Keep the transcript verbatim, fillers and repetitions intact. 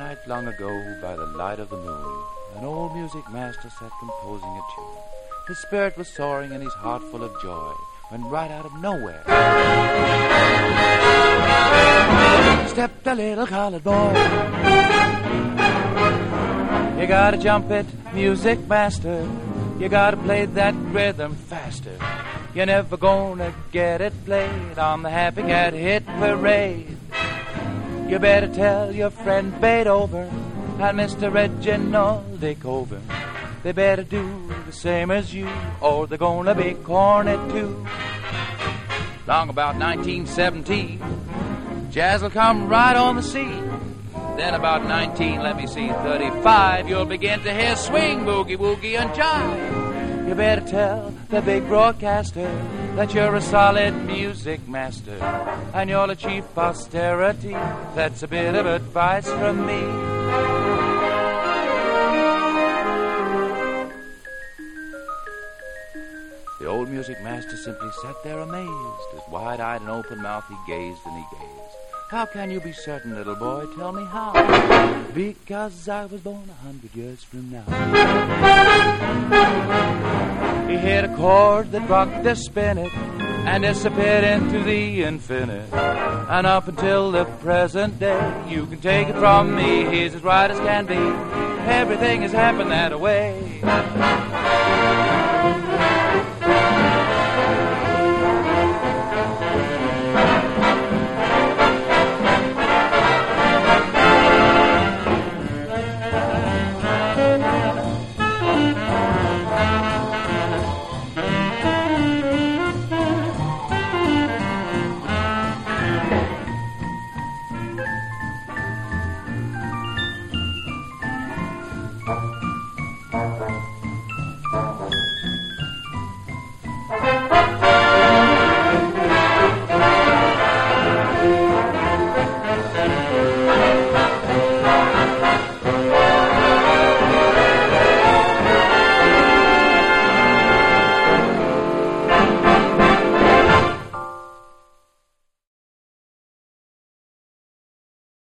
night long ago, by the light of the moon, an old music master sat composing a tune. His spirit was soaring and his heart full of joy, when right out of nowhere stepped a little colored boy. You gotta jump it, music master. You gotta play that rhythm faster. You're never gonna get it played on the Happy Cat Hit Parade. You better tell your friend Beethoven and Mister Reginald de Koven. They better do the same as you, or they're gonna be cornered too. Long about nineteen seventeen, jazz will come right on the scene. Then about nineteen, let me see, thirty-five, you'll begin to hear swing, boogie, woogie, and jive. You better tell the big broadcaster that you're a solid music master, and you'll achieve posterity. That's a bit of advice from me. The old music master simply sat there amazed. As wide-eyed and open-mouthed he gazed and he gazed. How can you be certain, little boy? Tell me how. Because I was born a hundred years from now. He hit a chord that rocked the spinet and disappeared into the infinite. And up until the present day, you can take it from me, he's as right as can be. Everything has happened that way.